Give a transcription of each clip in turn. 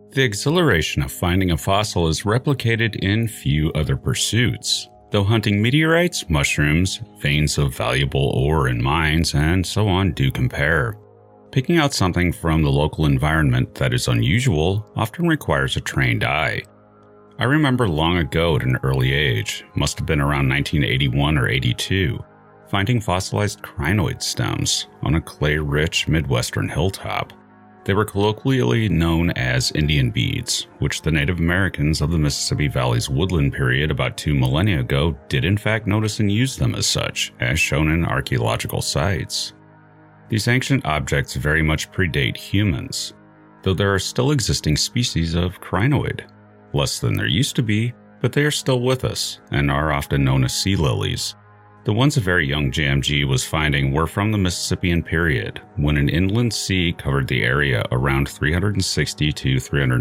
The exhilaration of finding a fossil is replicated in few other pursuits, though hunting meteorites, mushrooms, veins of valuable ore in mines, and so on do compare. Picking out something from the local environment that is unusual often requires a trained eye. I remember long ago at an early age, must have been around 1981 or 82, finding fossilized crinoid stems on a clay-rich Midwestern hilltop. They were colloquially known as Indian beads, which the Native Americans of the Mississippi Valley's woodland period about 2 millennia ago did in fact notice and use them as such, as shown in archaeological sites. These ancient objects very much predate humans, though there are still existing species of crinoid. Less than there used to be, but they are still with us, and are often known as sea lilies. The ones a very young JMG was finding were from the Mississippian period, when an inland sea covered the area around 360 to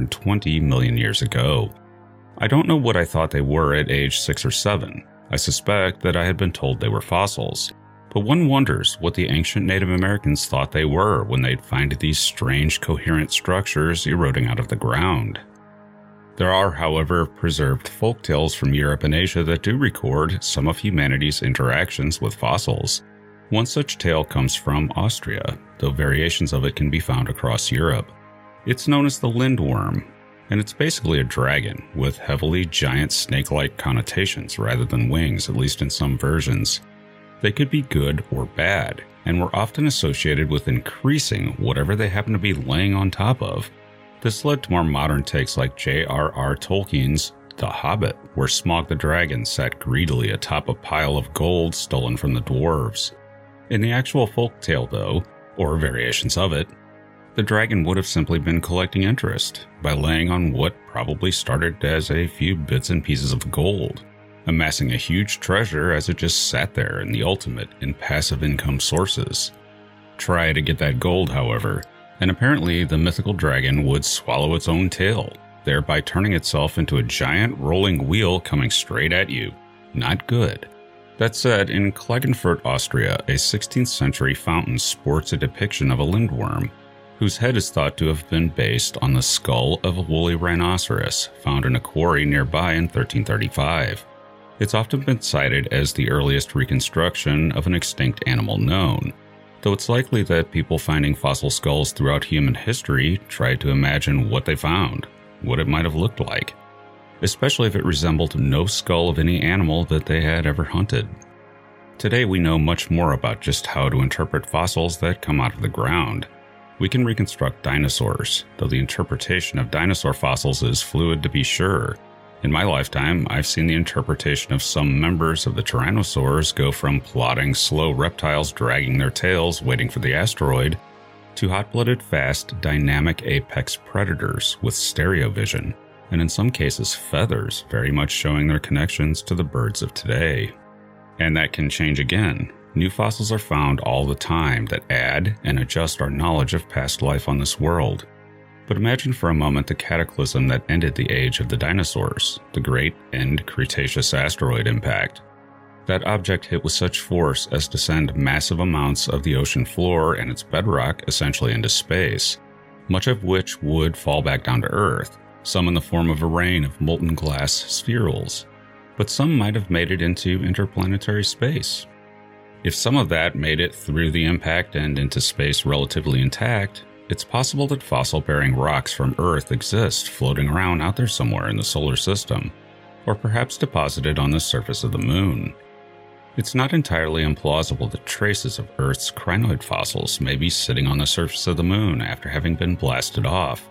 320 million years ago. I don't know what I thought they were at age 6 or 7. I suspect that I had been told they were fossils. But one wonders what the ancient Native Americans thought they were when they'd find these strange coherent structures eroding out of the ground. There are, however, preserved folktales from Europe and Asia that do record some of humanity's interactions with fossils. One such tale comes from Austria, though variations of it can be found across Europe. It's known as the lindworm, and it's basically a dragon with heavily giant snake-like connotations rather than wings, at least in some versions. They could be good or bad, and were often associated with increasing whatever they happen to be laying on top of. This led to more modern takes like J.R.R. Tolkien's The Hobbit, where Smaug the dragon sat greedily atop a pile of gold stolen from the dwarves. In the actual folktale, though, or variations of it, the dragon would have simply been collecting interest by laying on what probably started as a few bits and pieces of gold, amassing a huge treasure as it just sat there in the ultimate in passive income sources. Try to get that gold, however, and apparently the mythical dragon would swallow its own tail, thereby turning itself into a giant rolling wheel coming straight at you. Not good. That said, in Klagenfurt, Austria, a 16th century fountain sports a depiction of a lindworm, whose head is thought to have been based on the skull of a woolly rhinoceros found in a quarry nearby in 1335. It's often been cited as the earliest reconstruction of an extinct animal known, though it's likely that people finding fossil skulls throughout human history tried to imagine what they found, what it might have looked like, especially if it resembled no skull of any animal that they had ever hunted. Today we know much more about just how to interpret fossils that come out of the ground. We can reconstruct dinosaurs, though the interpretation of dinosaur fossils is fluid to be sure. In my lifetime, I've seen the interpretation of some members of the tyrannosaurs go from plodding, slow reptiles dragging their tails waiting for the asteroid, to hot-blooded, fast, dynamic apex predators with stereo vision, and in some cases feathers, very much showing their connections to the birds of today. And that can change again. New fossils are found all the time that add and adjust our knowledge of past life on this world. But imagine for a moment the cataclysm that ended the age of the dinosaurs, the great end Cretaceous asteroid impact. That object hit with such force as to send massive amounts of the ocean floor and its bedrock essentially into space, much of which would fall back down to Earth, some in the form of a rain of molten glass spherules, but some might have made it into interplanetary space. If some of that made it through the impact and into space relatively intact, it's possible that fossil-bearing rocks from Earth exist floating around out there somewhere in the solar system, or perhaps deposited on the surface of the moon. It's not entirely implausible that traces of Earth's crinoid fossils may be sitting on the surface of the moon after having been blasted off.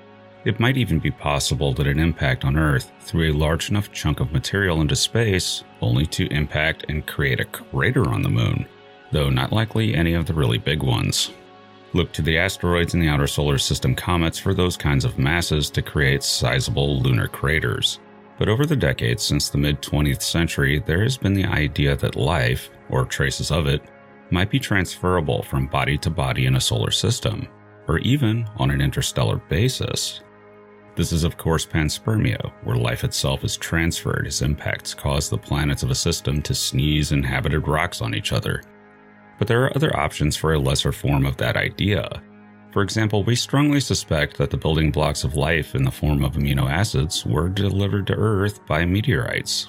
It might even be possible that an impact on Earth threw a large enough chunk of material into space only to impact and create a crater on the moon, though not likely any of the really big ones. Look to the asteroids in the outer solar system comets for those kinds of masses to create sizable lunar craters. But over the decades since the mid-20th century, there has been the idea that life, or traces of it, might be transferable from body to body in a solar system, or even on an interstellar basis. This is of course panspermia, where life itself is transferred as impacts cause the planets of a system to sneeze inhabited rocks on each other. But there are other options for a lesser form of that idea. For example, we strongly suspect that the building blocks of life in the form of amino acids were delivered to Earth by meteorites.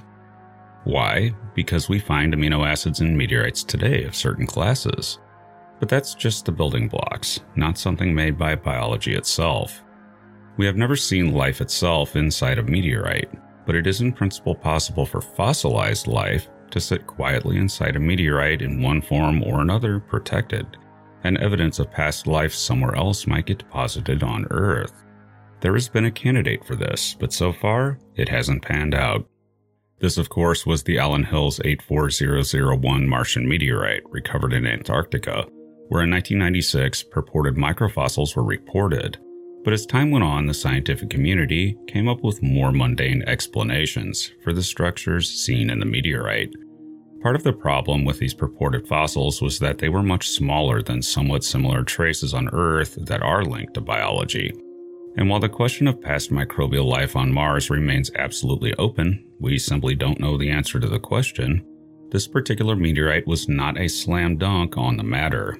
Why? Because we find amino acids in meteorites today of certain classes. But that's just the building blocks, not something made by biology itself. We have never seen life itself inside a meteorite, but it is in principle possible for fossilized life to sit quietly inside a meteorite in one form or another protected, and evidence of past life somewhere else might get deposited on Earth. There has been a candidate for this, but so far, it hasn't panned out. This, of course, was the Allen Hills 84001 Martian meteorite recovered in Antarctica, where in 1996 purported microfossils were reported. But as time went on, the scientific community came up with more mundane explanations for the structures seen in the meteorite. Part of the problem with these purported fossils was that they were much smaller than somewhat similar traces on Earth that are linked to biology. And while the question of past microbial life on Mars remains absolutely open, we simply don't know the answer to the question. This particular meteorite was not a slam dunk on the matter.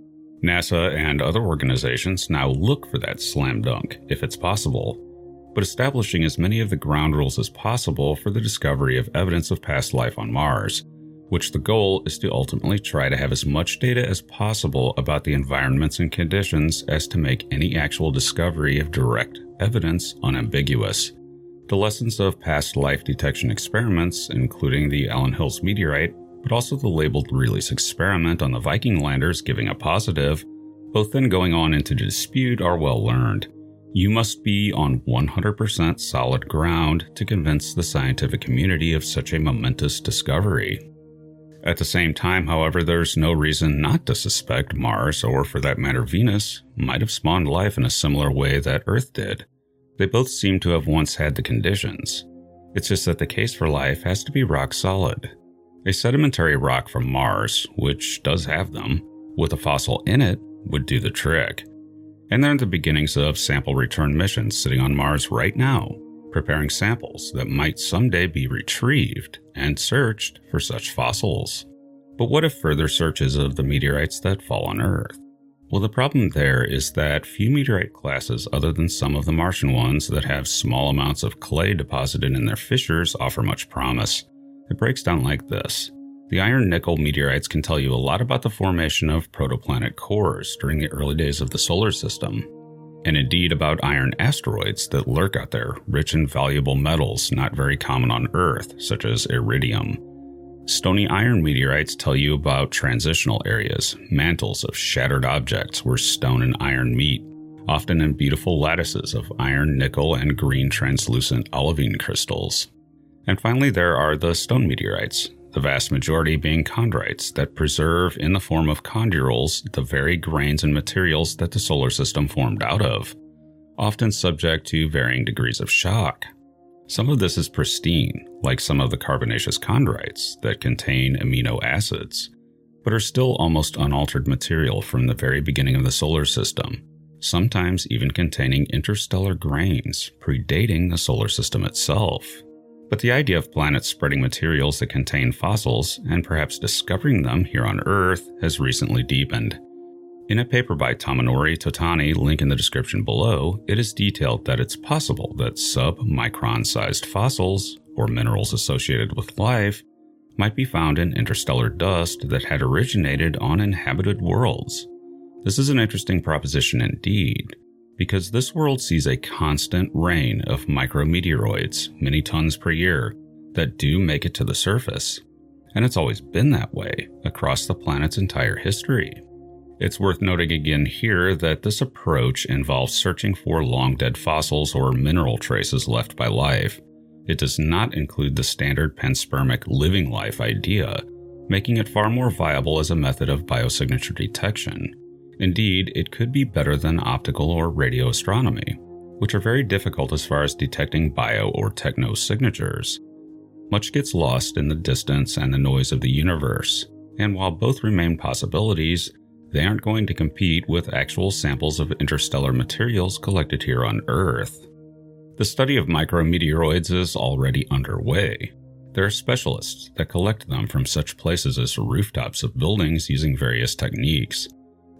NASA and other organizations now look for that slam dunk, if it's possible, but establishing as many of the ground rules as possible for the discovery of evidence of past life on Mars, which the goal is to ultimately try to have as much data as possible about the environments and conditions as to make any actual discovery of direct evidence unambiguous. The lessons of past life detection experiments, including the Allen Hills meteorite, but also the labeled release experiment on the Viking landers giving a positive, both then going on into dispute, are well learned. You must be on 100% solid ground to convince the scientific community of such a momentous discovery. At the same time, however, there's no reason not to suspect Mars, or for that matter Venus, might have spawned life in a similar way that Earth did. They both seem to have once had the conditions. It's just that the case for life has to be rock solid. A sedimentary rock from Mars, which does have them, with a fossil in it, would do the trick. And they're in the beginnings of sample return missions sitting on Mars right now, preparing samples that might someday be retrieved and searched for such fossils. But what if further searches of the meteorites that fall on Earth? Well, the problem there is that few meteorite classes other than some of the Martian ones that have small amounts of clay deposited in their fissures offer much promise. It breaks down like this. The iron-nickel meteorites can tell you a lot about the formation of protoplanet cores during the early days of the solar system, and indeed about iron asteroids that lurk out there, rich in valuable metals not very common on Earth, such as iridium. Stony iron meteorites tell you about transitional areas, mantles of shattered objects where stone and iron meet, often in beautiful lattices of iron, nickel, and green translucent olivine crystals. And finally, there are the stone meteorites, the vast majority being chondrites that preserve in the form of chondrules the very grains and materials that the solar system formed out of, often subject to varying degrees of shock. Some of this is pristine, like some of the carbonaceous chondrites that contain amino acids, but are still almost unaltered material from the very beginning of the solar system, sometimes even containing interstellar grains predating the solar system itself. But the idea of planets spreading materials that contain fossils, and perhaps discovering them here on Earth, has recently deepened. In a paper by Tomonori Totani, link in the description below, it is detailed that it's possible that sub-micron-sized fossils, or minerals associated with life, might be found in interstellar dust that had originated on inhabited worlds. This is an interesting proposition indeed, because this world sees a constant rain of micrometeoroids, many tons per year, that do make it to the surface. And it's always been that way across the planet's entire history. It's worth noting again here that this approach involves searching for long-dead fossils or mineral traces left by life. It does not include the standard panspermic living life idea, making it far more viable as a method of biosignature detection. Indeed, it could be better than optical or radio astronomy, which are very difficult as far as detecting bio or techno signatures. Much gets lost in the distance and the noise of the universe, and while both remain possibilities, they aren't going to compete with actual samples of interstellar materials collected here on Earth. The study of micrometeoroids is already underway. There are specialists that collect them from such places as rooftops of buildings using various techniques.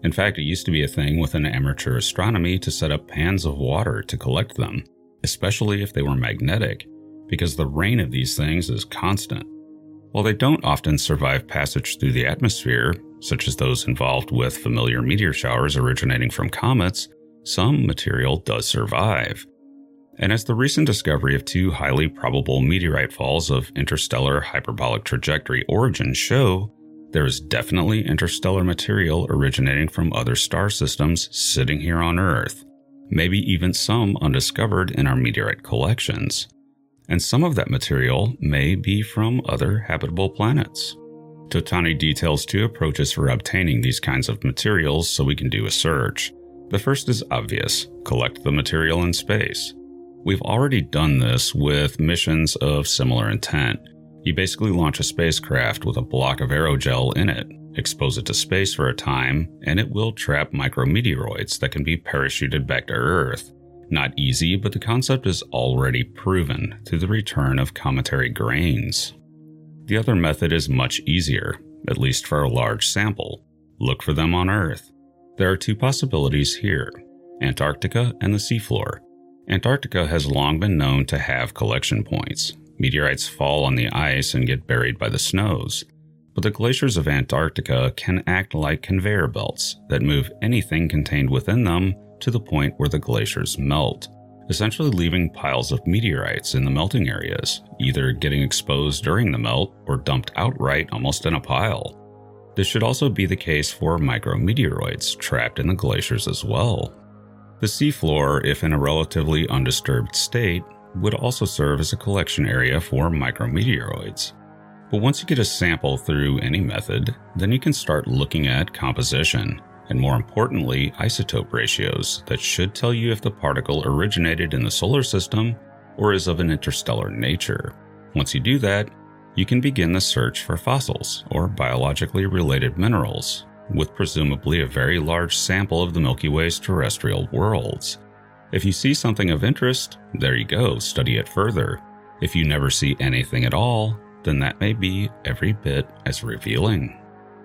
In fact, it used to be a thing within amateur astronomy to set up pans of water to collect them, especially if they were magnetic, because the rain of these things is constant. While they don't often survive passage through the atmosphere, such as those involved with familiar meteor showers originating from comets, some material does survive. And as the recent discovery of 2 highly probable meteorite falls of interstellar hyperbolic trajectory origin show, there is definitely interstellar material originating from other star systems sitting here on Earth, maybe even some undiscovered in our meteorite collections. And some of that material may be from other habitable planets. Totani details 2 approaches for obtaining these kinds of materials so we can do a search. The first is obvious: collect the material in space. We've already done this with missions of similar intent. You basically launch a spacecraft with a block of aerogel in it, expose it to space for a time, and it will trap micrometeoroids that can be parachuted back to Earth. Not easy, but the concept is already proven through the return of cometary grains. The other method is much easier, at least for a large sample. Look for them on Earth. There are 2 possibilities here: Antarctica and the seafloor. Antarctica has long been known to have collection points. Meteorites fall on the ice and get buried by the snows. But the glaciers of Antarctica can act like conveyor belts that move anything contained within them to the point where the glaciers melt, essentially leaving piles of meteorites in the melting areas, either getting exposed during the melt or dumped outright almost in a pile. This should also be the case for micrometeoroids trapped in the glaciers as well. The seafloor, if in a relatively undisturbed state, would also serve as a collection area for micrometeoroids. But once you get a sample through any method, then you can start looking at composition, and more importantly, isotope ratios that should tell you if the particle originated in the solar system or is of an interstellar nature. Once you do that, you can begin the search for fossils or biologically related minerals, with presumably a very large sample of the Milky Way's terrestrial worlds. If you see something of interest, there you go, study it further. If you never see anything at all, then that may be every bit as revealing.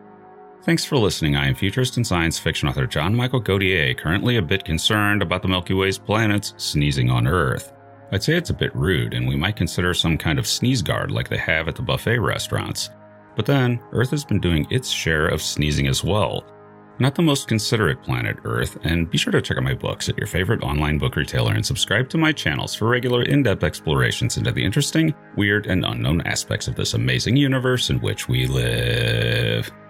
Thanks for listening. I am futurist and science fiction author John Michael Godier, currently a bit concerned about the Milky Way's planets sneezing on Earth. I'd say it's a bit rude, and we might consider some kind of sneeze guard like they have at the buffet restaurants. But then, Earth has been doing its share of sneezing as well. Not the most considerate planet, Earth, and be sure to check out my books at your favorite online book retailer and subscribe to my channels for regular in-depth explorations into the interesting, weird, and unknown aspects of this amazing universe in which we live.